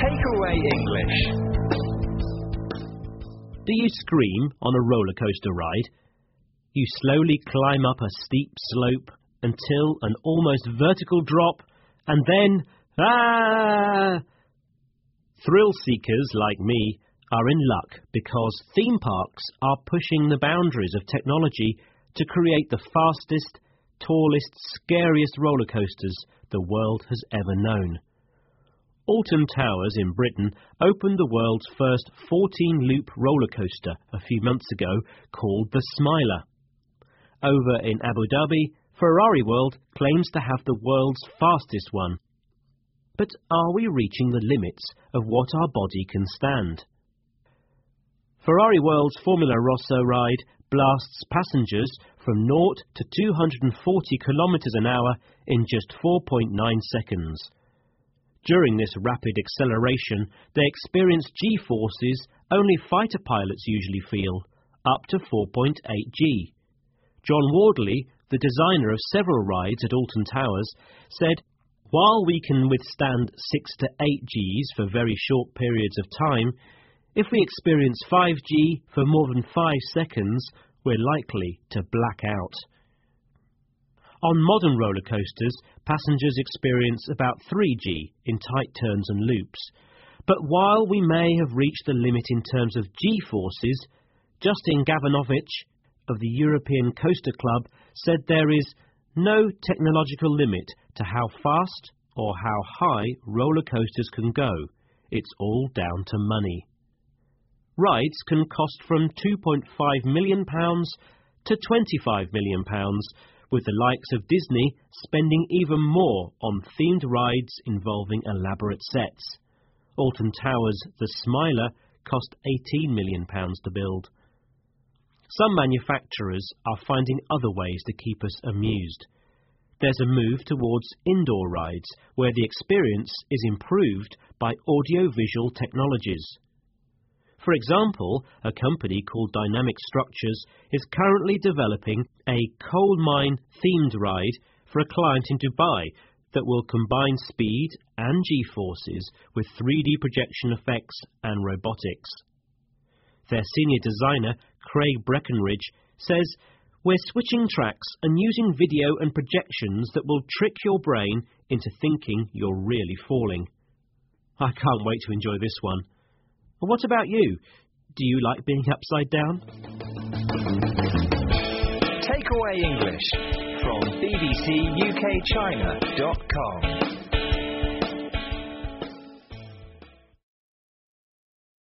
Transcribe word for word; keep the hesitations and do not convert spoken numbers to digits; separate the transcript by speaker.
Speaker 1: Takeaway English.
Speaker 2: Do you scream on a roller coaster ride? You slowly climb up a steep slope until an almost vertical drop, and then, ah! Thrill seekers like me are in luck because theme parks are pushing the boundaries of technology to create the fastest, tallest, scariest roller coasters the world has ever known. Alton Towers in Britain opened the world's first fourteen-loop roller coaster a few months ago called the Smiler. Over in Abu Dhabi, Ferrari World claims to have the world's fastest one. But are we reaching the limits of what our body can stand? Ferrari World's Formula Rosso ride blasts passengers from zero to two hundred forty kilometers an hour in just four point nine seconds. During this rapid acceleration, they experience G-forces only fighter pilots usually feel, up to four point eight G. John Wardley, the designer of several rides at Alton Towers, said, "While we can withstand six to eight Gs for very short periods of time, if we experience five G for more than five seconds, we're likely to black out." On modern roller coasters, passengers experience about three G in tight turns and loops. But while we may have reached the limit in terms of G-forces, Justin Gavanovich of the European Coaster Club said there is no technological limit to how fast or how high roller coasters can go. It's all down to money. Rides can cost from two point five million pounds to twenty-five million pounds, with the likes of Disney spending even more on themed rides involving elaborate sets. Alton Towers' The Smiler cost eighteen million pounds to build. Some manufacturers are finding other ways to keep us amused. There's a move towards indoor rides, where the experience is improved by audio-visual technologies. For example, a company called Dynamic Structures is currently developing a coal mine-themed ride for a client in Dubai that will combine speed and G-forces with three D projection effects and robotics. Their senior designer, Craig Breckenridge, says, "We're switching tracks and using video and projections that will trick your brain into thinking you're really falling." I can't wait to enjoy this one. But what about you? Do you like being upside down?
Speaker 1: Takeaway English from B B C U K China dot com.